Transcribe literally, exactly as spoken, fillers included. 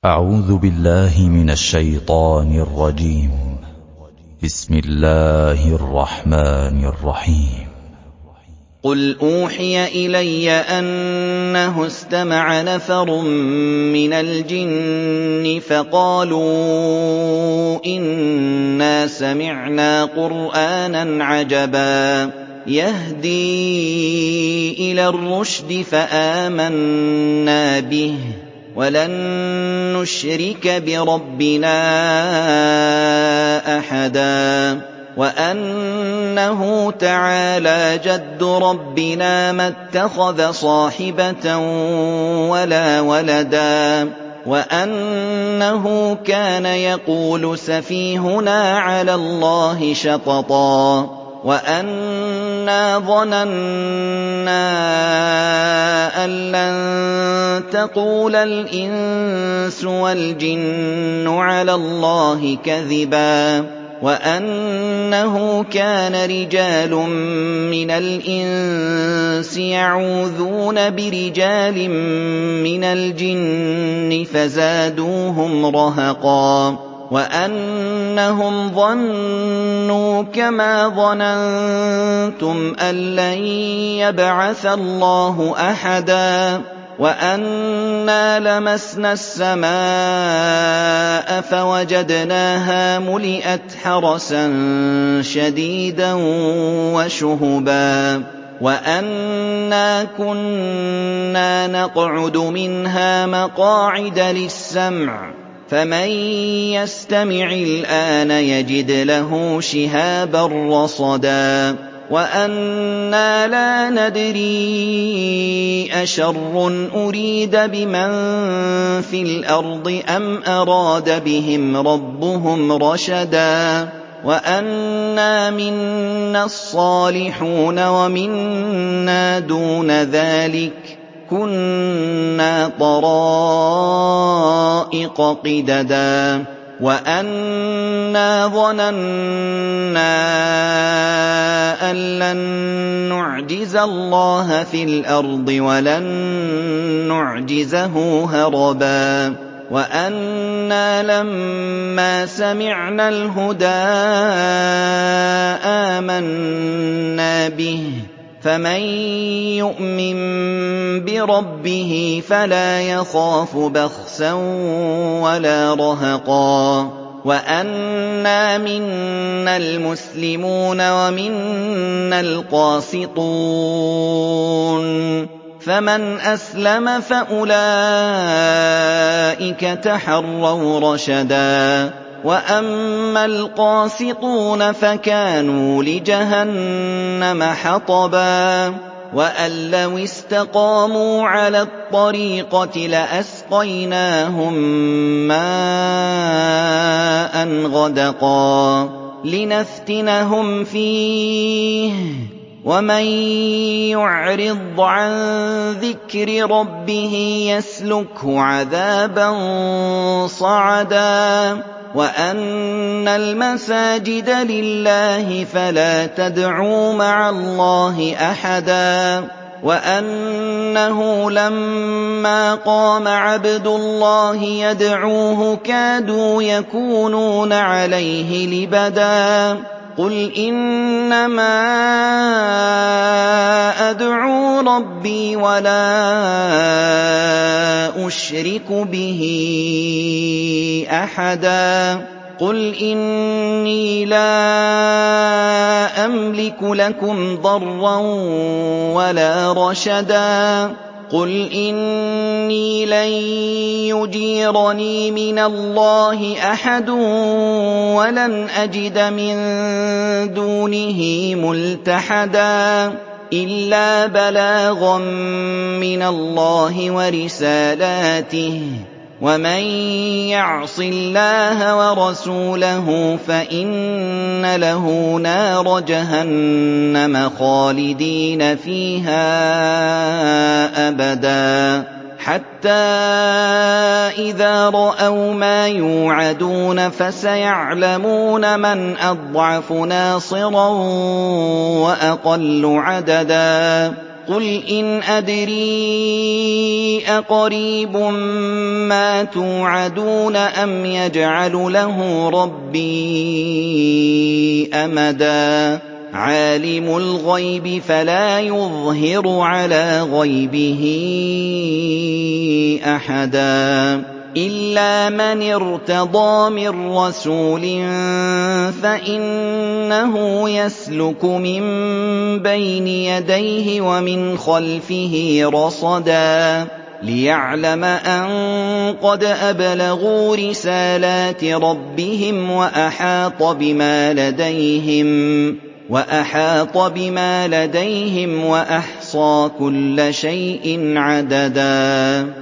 أعوذ بالله من الشيطان الرجيم. بسم الله الرحمن الرحيم. قُلْ أُوحِيَ إِلَيَّ أَنَّهُ اسْتَمَعَ نَفَرٌ مِّنَ الْجِنِّ فَقَالُوا إِنَّا سَمِعْنَا قُرْآنًا عَجَبًا يَهْدِي إِلَى الرُّشْدِ فَآمَنَّا بِهِ وَلَن نُّشْرِكَ بِرَبِّنَا أَحَدًا وَأَنَّهُ تَعَالَىٰ جَدُّ رَبِّنَا مَا اتَّخَذَ صَاحِبَةً وَلَا وَلَدًا وَأَنَّهُ كَانَ يَقُولُ سَفِيهُنَا عَلَى اللَّهِ شَطَطًا وَأَنَّا ظَنَنَّا أَن لَّن تَقُولَ الْإِنسُ وَالْجِنُّ عَلَى اللَّهِ كَذِبًا وَأَنَّهُ كَانَ رِجَالٌ مِّنَ الْإِنسِ يَعُوذُونَ بِرِجَالٍ مِّنَ الْجِنِّ فَزَادُوهُمْ رَهَقًا وَأَنَّهُمْ ظَنُّوا كَمَا ظَنَنتُمْ أَن لَّن يَبْعَثَ اللَّهُ أَحَدًا وَأَنَّا لَمَسْنَا السَّمَاءَ فَوَجَدْنَاهَا مُلِئَتْ حَرَسًا شَدِيدًا وَشُهُبًا وَأَنَّا كُنَّا نَقْعُدُ مِنْهَا مَقَاعِدَ لِلسَّمْعِ ۖ فَمَن يَسْتَمِعِ الْآنَ يَجِدْ لَهُ شِهَابًا رَّصَدًا وَأَنَّا لَا نَدْرِي أَشَرٌّ أُرِيدَ بِمَن فِي الْأَرْضِ أَمْ أَرَادَ بِهِمْ رَبُّهُمْ رَشَدًا وَأَنَّا مِنَّا الصَّالِحُونَ وَمِنَّا دُونَ ذَٰلِكَ كُنَّا طَرَائِقَ قِدَدًا وَأَنَّا ظَنَنَّا أَن لَّن نُّعْجِزَ اللَّهَ فِي الْأَرْضِ وَلَن نُّعْجِزَهُ هَرَبًا وَأَنَّا لَمَّا سَمِعْنَا الْهُدَىٰ آمَنَّا بِهِ ۖ فَمَن يُؤْمِن بِرَبِّهِ فَلَا يَخَافُ بَخْسًا وَلَا رَهَقًا وَأَنَّا مِنَّا الْمُسْلِمُونَ وَمِنَّا الْقَاسِطُونَ فَمَنْ أَسْلَمَ فَأُولَٰئِكَ تَحَرَّوْا رَشَدًا وَأَمَّا الْقَاسِطُونَ فَكَانُوا لِجَهَنَّمَ حَطَبًا وَأَن لَّوِ اسْتَقَامُوا عَلَى الطَّرِيقَةِ لَأَسْقَيْنَاهُم مَّاءً غَدَقًا لِّنَفْتِنَهُمْ فِيهِ ۚ وَمَن يُعْرِضْ عَن ذِكْرِ رَبِّهِ يَسْلُكْهُ عَذَابًا صَعَدًا وَأَنَّ الْمَسَاجِدَ لِلَّهِ فَلَا تَدْعُوا مَعَ اللَّهِ أَحَدًا وَأَنَّهُ لَمَّا قَامَ عَبْدُ اللَّهِ يَدْعُوهُ كَادُوا يَكُونُونَ عَلَيْهِ لِبَدًا قُلْ إِنَّمَا أَدْعُو رَبِّي وَلَا أُشْرِكُ بِهِ أَحَدًا قُلْ إِنِّي لَا أَمْلِكُ لَكُمْ ضَرًّا وَلَا رَشَدًا قُلْ إِنِّي لَن يُجِيرَنِي مِنَ اللَّهِ أَحَدٌ وَلَنْ أَجِدَ مِن دُونِهِ مُلْتَحَدًا إِلَّا بَلَاغًا مِّنَ اللَّهِ وَرِسَالَاتِهِ ۚ وَمَن يَعْصِ اللَّهَ وَرَسُولَهُ فَإِنَّ لَهُ نَارَ جَهَنَّمَ خَالِدِينَ فِيهَا أَبَدًا حَتَّىٰ إِذَا رَأَوْا مَا يُوعَدُونَ فَسَيَعْلَمُونَ مَنْ أَضْعَفُ نَاصِرًا وَأَقَلُّ عَدَدًا قُلْ إِنْ أَدْرِي أَقَرِيبٌ مَّا تُوعَدُونَ أَمْ يَجْعَلُ لَهُ رَبِّي أَمَدًا عَالِمُ الْغَيْبِ فَلَا يُظْهِرُ عَلَىٰ غَيْبِهِ أَحَدًا إِلَّا مَنِ ارْتَضَىٰ مِن رَّسُولٍ فَإِنَّهُ يَسْلُكُ مِن بَيْنِ يَدَيْهِ وَمِنْ خَلْفِهِ رَصَدًا لِّيَعْلَمَ أَن قَدْ أَبْلَغُوا رِسَالَاتِ رَبِّهِمْ وَأَحَاطَ بِمَا لَدَيْهِمْ وَأَحَاطَ بِمَا لَدَيْهِمْ وَأَحْصَىٰ كُلَّ شَيْءٍ عَدَدًا